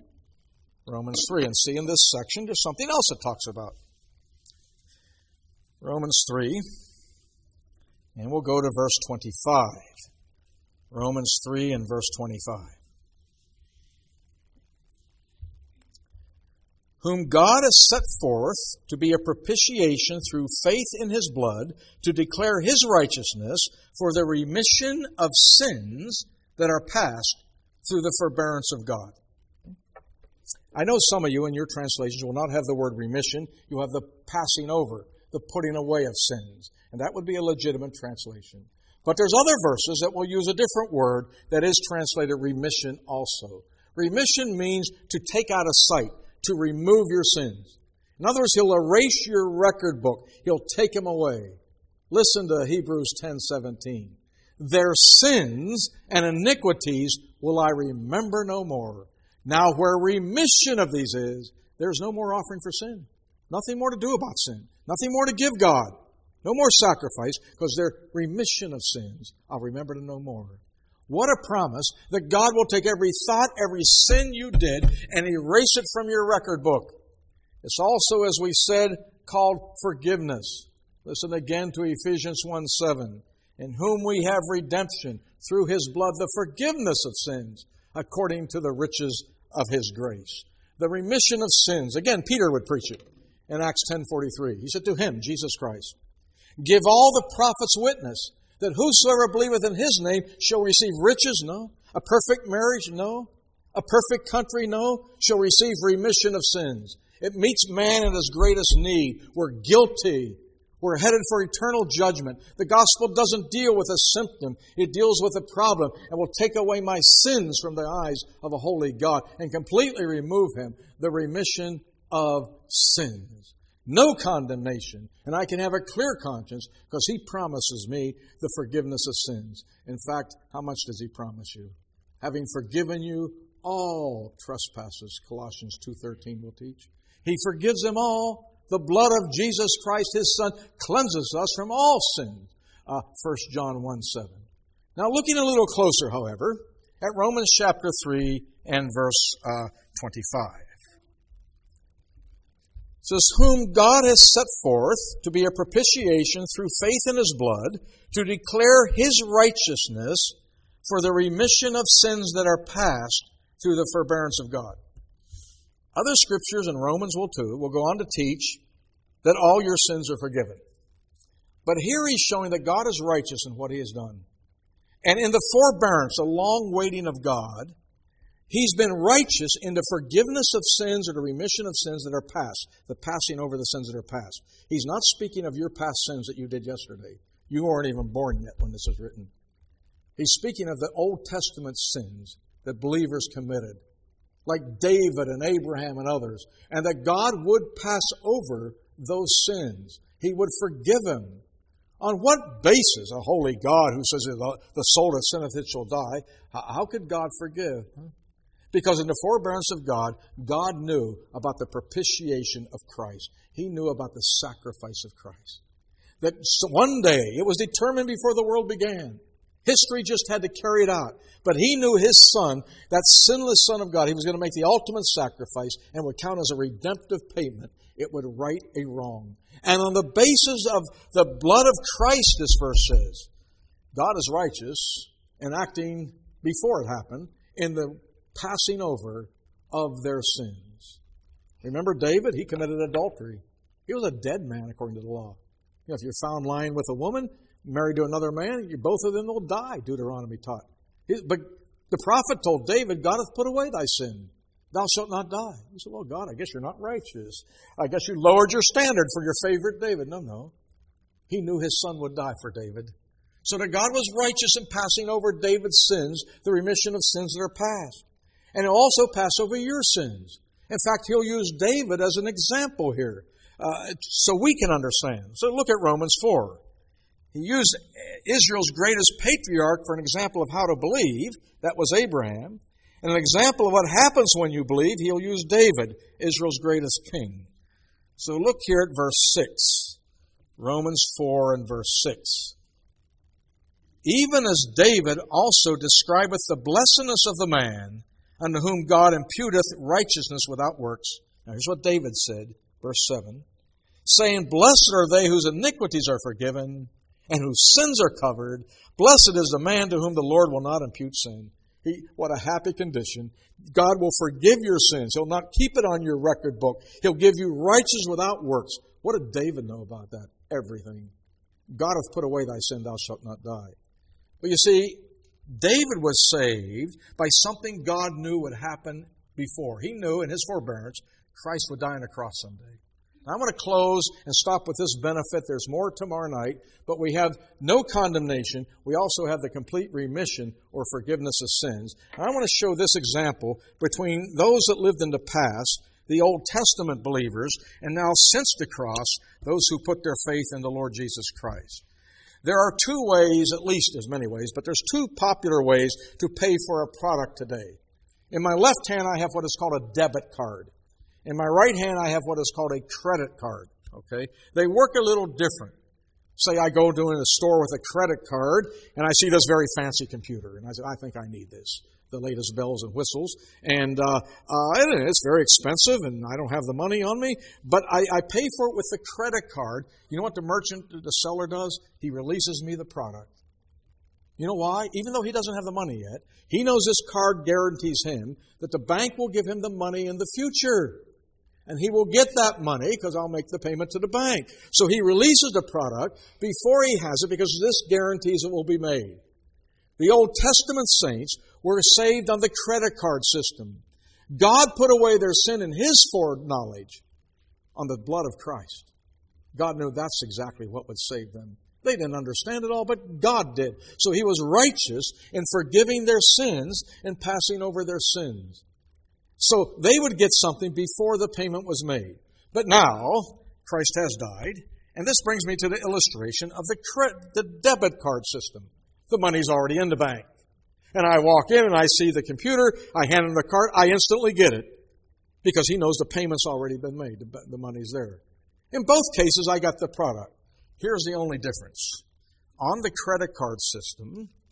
Romans three, and see in this section there's something else it talks about. Romans three, and we'll go to verse twenty-five. Romans three and verse twenty-five. Whom God has set forth to be a propitiation through faith in His blood, to declare His righteousness for the remission of sins that are past through the forbearance of God. I know some of you in your translations will not have the word remission. You have the passing over, the putting away of sins. And that would be a legitimate translation. But there's other verses that will use a different word that is translated remission also. Remission means to take out of sight, to remove your sins. In other words, He'll erase your record book. He'll take them away. Listen to Hebrews ten seventeen. Their sins and iniquities will I remember no more. Now where remission of these is, there's no more offering for sin. Nothing more to do about sin. Nothing more to give God. No more sacrifice, because their remission of sins I'll remember to no more. What a promise that God will take every thought, every sin you did, and erase it from your record book. It's also, as we said, called forgiveness. Listen again to Ephesians one seven. In whom we have redemption through His blood, the forgiveness of sins, according to the riches of His grace. The remission of sins. Again, Peter would preach it in Acts ten forty-three. He said to him, Jesus Christ, give all the prophets witness that whosoever believeth in His name shall receive riches, no. A perfect marriage, no. A perfect country, no. Shall receive remission of sins. It meets man in his greatest need. We're guilty. We're headed for eternal judgment. The gospel doesn't deal with a symptom. It deals with a problem and will take away my sins from the eyes of a holy God and completely remove Him. The remission of sins. No condemnation. And I can have a clear conscience because He promises me the forgiveness of sins. In fact, how much does He promise you? Having forgiven you all trespasses, Colossians two thirteen will teach. He forgives them all. The blood of Jesus Christ, His Son, cleanses us from all sin. Uh, First John one seven. Now looking a little closer, however, at Romans chapter three and verse uh, twenty-five. It says, whom God has set forth to be a propitiation through faith in His blood, to declare His righteousness for the remission of sins that are past through the forbearance of God. Other scriptures, and Romans will too, will go on to teach that all your sins are forgiven. But here he's showing that God is righteous in what He has done. And in the forbearance, the long waiting of God, He's been righteous in the forgiveness of sins or the remission of sins that are past, the passing over the sins that are past. He's not speaking of your past sins that you did yesterday. You weren't even born yet when this is written. He's speaking of the Old Testament sins that believers committed, like David and Abraham and others, and that God would pass over those sins. He would forgive them. On what basis? A holy God who says the soul that sinneth it shall die. How could God forgive? Because in the forbearance of God, God knew about the propitiation of Christ. He knew about the sacrifice of Christ. That one day, it was determined before the world began. History just had to carry it out. But He knew His Son, that sinless Son of God, He was going to make the ultimate sacrifice and would count as a redemptive payment. It would right a wrong. And on the basis of the blood of Christ, this verse says, God is righteous in acting before it happened in the passing over of their sins. Remember David? He committed adultery. He was a dead man according to the law. You know, if you're found lying with a woman, married to another man, you both of them will die, Deuteronomy taught. But the prophet told David, God hath put away thy sin. Thou shalt not die. He said, well, God, I guess you're not righteous. I guess you lowered your standard for your favorite David. No, no. He knew his son would die for David. So that God was righteous in passing over David's sins, the remission of sins that are past. And He'll also pass over your sins. In fact, He'll use David as an example here, uh, so we can understand. So look at Romans four. He used Israel's greatest patriarch for an example of how to believe. That was Abraham. And an example of what happens when you believe, He'll use David, Israel's greatest king. So look here at verse six. Romans four and verse six. Even as David also describeth the blessedness of the man, unto whom God imputeth righteousness without works. Now here's what David said, verse seven. Saying, blessed are they whose iniquities are forgiven, and whose sins are covered. Blessed is the man to whom the Lord will not impute sin. He, what a happy condition. God will forgive your sins. He'll not keep it on your record book. He'll give you righteousness without works. What did David know about that? Everything. God hath put away thy sin, thou shalt not die. But you see, David was saved by something God knew would happen before. He knew in His forbearance Christ would die on a cross someday. Now, I want to close and stop with this benefit. There's more tomorrow night, but we have no condemnation. We also have the complete remission or forgiveness of sins. And I want to show this example between those that lived in the past, the Old Testament believers, and now since the cross, those who put their faith in the Lord Jesus Christ. There are two ways, at least there's many ways, but there's two popular ways to pay for a product today. In my left hand, I have what is called a debit card. In my right hand, I have what is called a credit card. Okay? They work a little different. Say I go to a store with a credit card, and I see this very fancy computer, and I say, I think I need this. The latest bells and whistles. And uh, uh, it's very expensive, and I don't have the money on me, but I, I pay for it with the credit card. You know what the merchant, the seller does? He releases me the product. You know why? Even though he doesn't have the money yet, he knows this card guarantees him that the bank will give him the money in the future. And he will get that money because I'll make the payment to the bank. So he releases the product before he has it because this guarantees it will be made. The Old Testament saints were saved on the credit card system. God put away their sin in His foreknowledge on the blood of Christ. God knew that's exactly what would save them. They didn't understand it all, but God did. So He was righteous in forgiving their sins and passing over their sins. So they would get something before the payment was made. But now, Christ has died, and this brings me to the illustration of the, cre- the debit card system. The money's already in the bank. And I walk in and I see the computer, I hand him the card, I instantly get it. Because he knows the payment's already been made, the, the money's there. In both cases, I got the product. Here's the only difference. On the credit card system,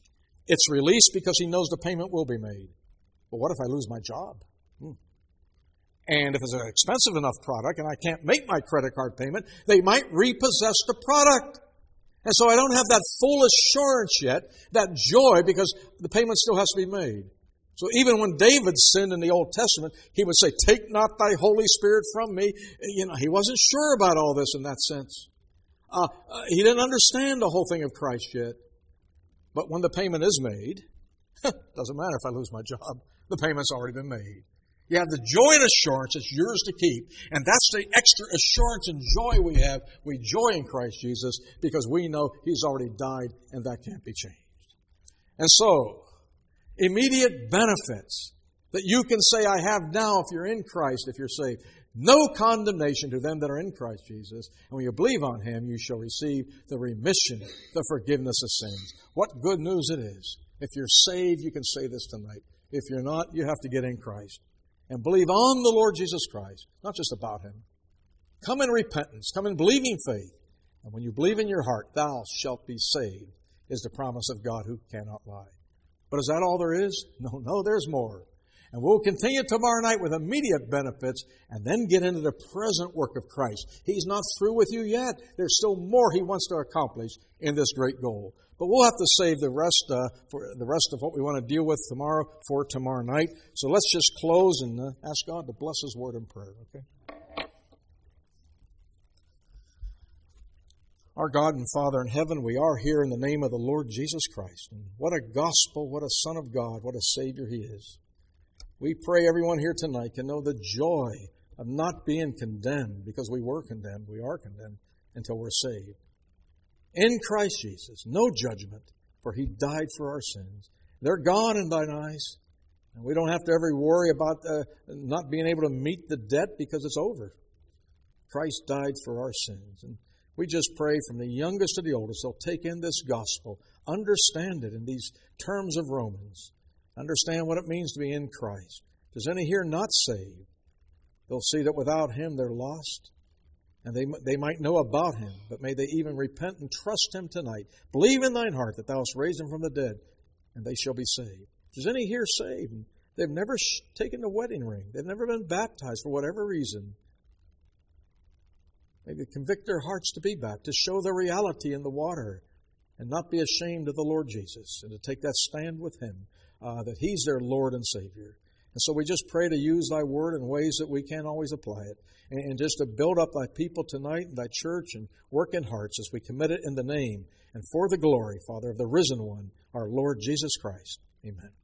It's released because he knows the payment will be made. But what if I lose my job? Hmm. And if it's an expensive enough product and I can't make my credit card payment, they might repossess the product. And so I don't have that full assurance yet, that joy, because the payment still has to be made. So even when David sinned in the Old Testament, he would say, "Take not thy Holy Spirit from me." You know, he wasn't sure about all this in that sense. Uh, uh, he didn't understand the whole thing of Christ yet. But when the payment is made, doesn't matter if I lose my job, the payment's already been made. You have the joy and assurance, it's yours to keep. And that's the extra assurance and joy we have. We joy in Christ Jesus because we know He's already died and that can't be changed. And so, immediate benefits that you can say, I have now if you're in Christ, if you're saved. No condemnation to them that are in Christ Jesus. And when you believe on Him, you shall receive the remission, the forgiveness of sins. What good news it is. If you're saved, you can say this tonight. If you're not, you have to get in Christ and believe on the Lord Jesus Christ, not just about Him. Come in repentance. Come in believing faith. And when you believe in your heart, thou shalt be saved, is the promise of God who cannot lie. But is that all there is? No, no, there's more. And we'll continue tomorrow night with immediate benefits and then get into the present work of Christ. He's not through with you yet. There's still more He wants to accomplish in this great goal. But we'll have to save the rest uh, for the rest of what we want to deal with tomorrow for tomorrow night. So let's just close and uh, ask God to bless His word in prayer, okay? Our God and Father in heaven, we are here in the name of the Lord Jesus Christ. And what a gospel, what a Son of God, what a Savior He is. We pray everyone here tonight can know the joy of not being condemned, because we were condemned, we are condemned until we're saved. In Christ Jesus, no judgment, for He died for our sins. They're gone in thine eyes. And we don't have to ever worry about uh, not being able to meet the debt because it's over. Christ died for our sins. And we just pray from the youngest to the oldest, they'll take in this gospel, understand it in these terms of Romans, understand what it means to be in Christ. If there's any here not saved, they'll see that without Him they're lost. And they, they might know about Him, but may they even repent and trust Him tonight. Believe in thine heart that thou hast raised Him from the dead, and they shall be saved. If there's any here saved, and they've never sh- taken the wedding ring, they've never been baptized for whatever reason, maybe convict their hearts to be baptized, to show the reality in the water, and not be ashamed of the Lord Jesus, and to take that stand with Him, uh, that He's their Lord and Savior. And so we just pray to use Thy Word in ways that we can't always apply it. And, and just to build up Thy people tonight and Thy church and work in hearts as we commit it in the name and for the glory, Father, of the risen one, our Lord Jesus Christ. Amen.